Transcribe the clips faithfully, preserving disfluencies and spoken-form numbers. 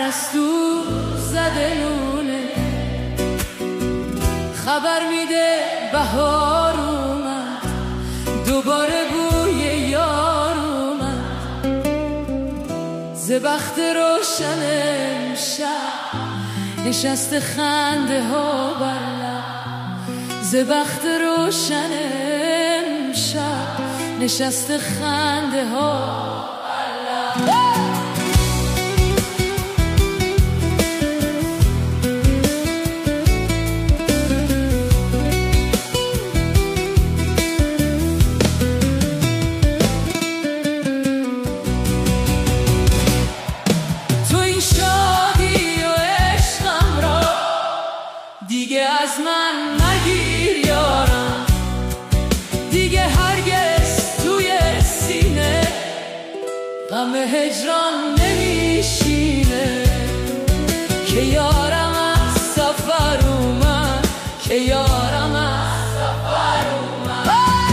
پرستو زده لونه، خبر میده بهار اومد، دوباره بوی یار اومد. ز بخت روشن امشب نشست خنده ها بر لب، ز بخت روشن امشب نشست خنده ها بر لب. دیگه از من نگیر یارم، دیگه هرگز توی سینه غم هجران نمیشینه. که یارم از سفر اومد، که یارم از سفر اومد.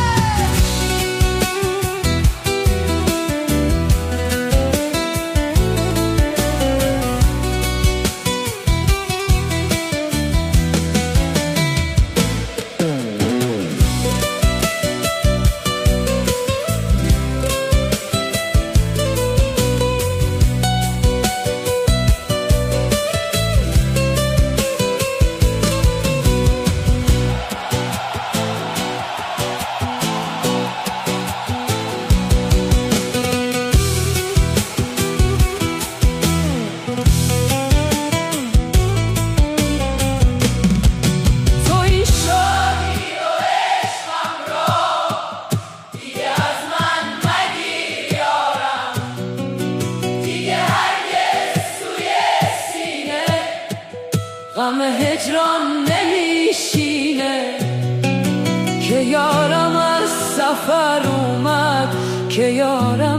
غم هجران نمیشینه. که یارم از سفر اومد، که یارم